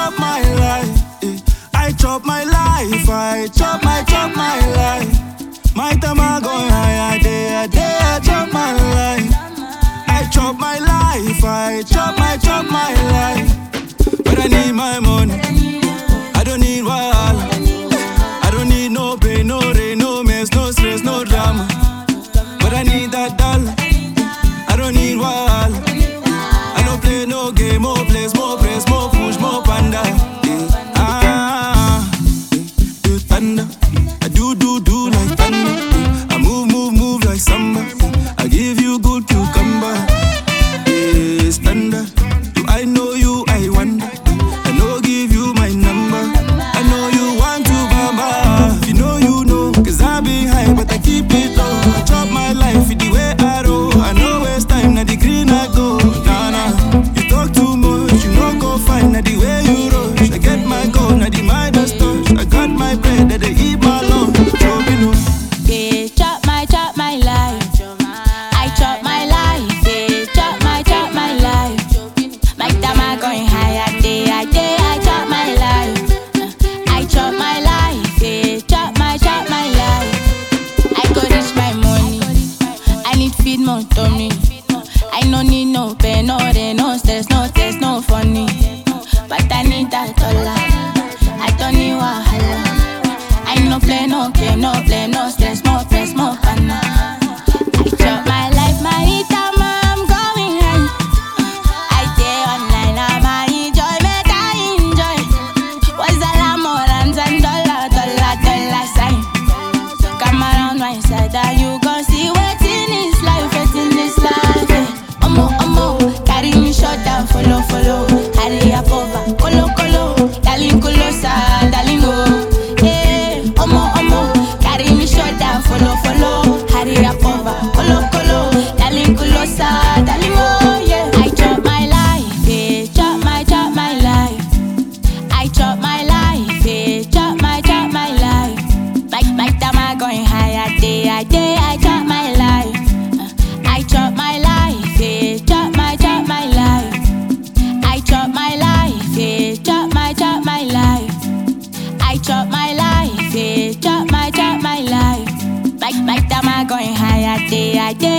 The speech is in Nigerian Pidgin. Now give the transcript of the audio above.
chop my life. I chop my life. I chop my life. My time I go higher, day, I chop my life. I chop my life. I chop my life. But I need my money. I don't need wahala. I don't need no pain, no rain, no mess, no stress, no drama. But I need that dollar. I don't need wahala. I don't play no game, more place, more press, more push, more panda. Do thunder. I do like thunder. I move like samba. I give you good cucumber. Standard. Do I know you? I wonder. I know give you my number. I know you want to bamba. If you know, you know. Cause I be high, but I keep it low. I chop my life with the way I roll. I know waste time, now the green I go. Nah. You talk too much, you know go fine. Now the way you rush, I get my goal, now the Midas touch. I got my bread, that they eat my lunch. Yeah, chop my life. I chop my life. Yeah, chop my life. My time I going higher, day, I chop my life. I chop my life. Yeah, chop my life. I go reach my money. I need feed more tummy. I no need no pain, no rain, no stress, no test, no funny. But I need that dollar. I don't need wahala. I no play, no game, no play, no stress, more press, more pana. I chop my life, my time I'm going high. I stay online, I'm a enjoy, make I enjoy. What's the la more than dollar sign? Come around my side and you gon' see what's in this life, yeah. Omo, carry me short down, follow. Hurry up over, colo, darling colosa, darling go. Carry me short down, follow. Hurry up over, colo, darling colosa, darling go, yeah. I chop my life, yeah, chop my life. I chop my life, yeah, chop my life. My time I going higher, day, I chop my life. I chop my life, yeah, chop my life. I chop my life, yeah, chop my life. I chop my life, yeah, chop my life. My time I going higher, day,